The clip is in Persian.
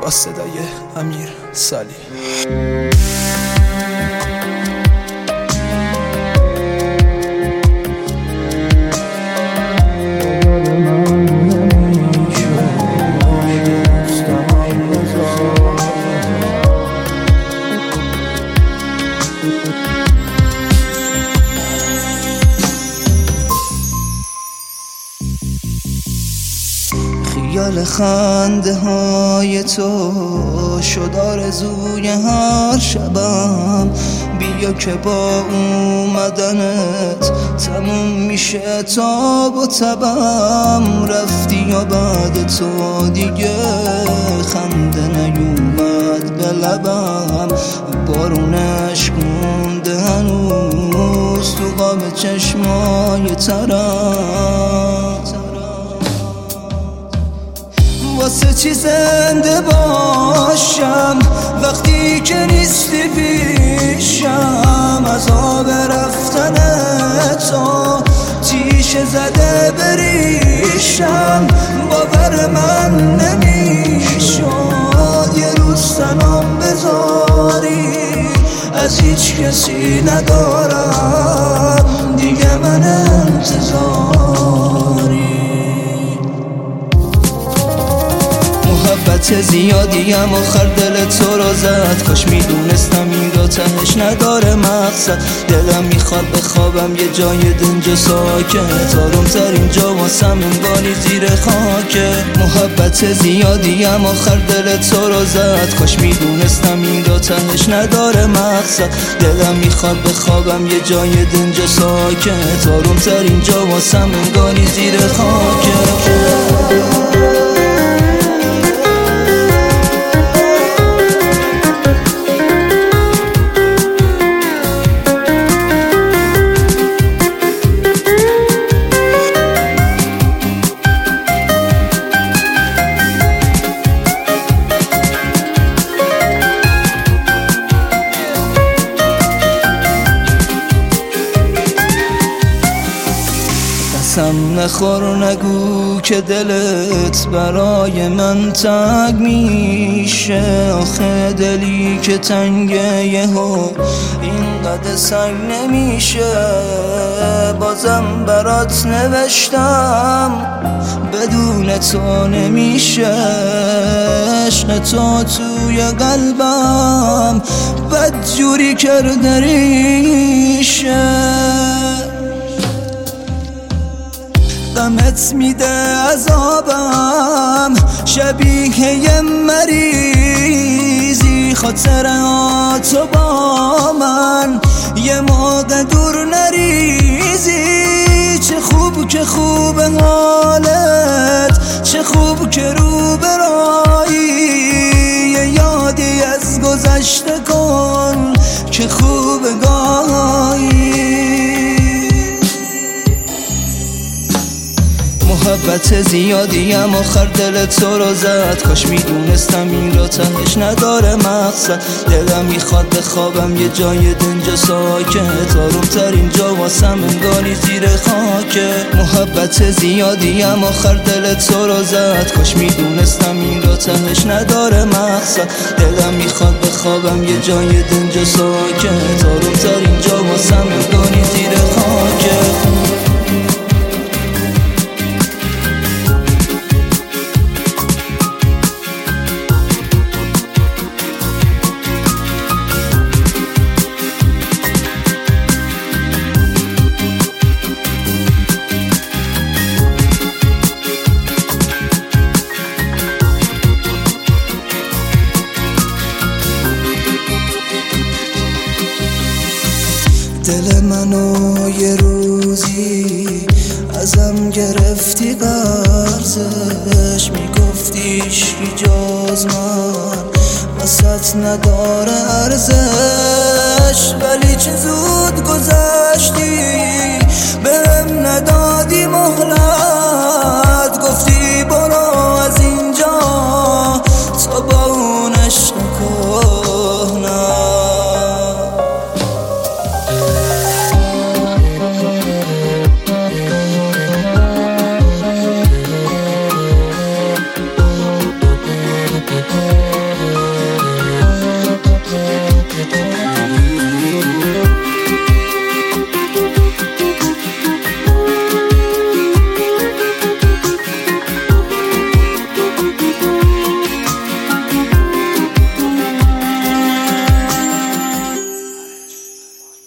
با صدای امیر سالی. خیال خنده های تو شد آرزوی هر شبم، بیا که با اومدنت تموم میشه تاب و تبم. رفتی و بعد تو دیگه خنده نیومد به لبم، بارونش مونده هنوز تو قاب چشمای ترم. واسه چی زنده باشم وقتی که نیستی پیشم؟ عذاب رفتن تو تیشه زده بریشم، باور من نمیشد یه روز تنام بذاری. از هیچ کسی ندارم دیگه من انتظاری. محبت زیادیم آخر دل تو رو زد، کاش میدونستم این را تهش نداره مقصد. دلم میخواد بخوابم یه جای دنج و ساکت، آرومترین جا واسم انگاری زیر خاکه. محبت زیادیم آخر دل تو رو زد، کاش میدونستم این را تهش نداره مقصد. دلم میخواد بخوابم یه جای دنج و ساکت، آرومترین جا واسم انگاری زیر خاکه. قسم نخور نگو که دلت برای من تنگ میشه. آخه دلی که تنگه یهو اینقدر سنگ نمیشه. بازم برات نوشتم بدون تو نمیشه. عشق تو توی قلبم بدجوری کرده ریشه. غمت میده عذابم شبیه یه مریضی. خاطراتو با من یه موقع دور نریزی. چه خوب که خوب حالت، چه خوب که رو برایی. یه یادی از گذشته کن که خوب گاهی. محبت زیادیم آخر دل تو رو زد، کاش میدونستم این را تهش نداره مقصد. دلم میخواد بخوابم یه جای دنج و ساکت، آرومترین جا واسم انگاری زیر خاکه. محبت زیادیم آخر دل تو رو زد، کاش میدونستم این را تهش نداره مقصد. دلم میخواد بخوابم یه جای دنج و ساکت، آرومترین جا واسم انگاری زیر خاکه. دل منو یه روزی ازم گرفتی قرضش، میگفتی هیچکی جز من واسط نداره ارزش. ولی چه زود گذشتی بهم ندادی مهلت.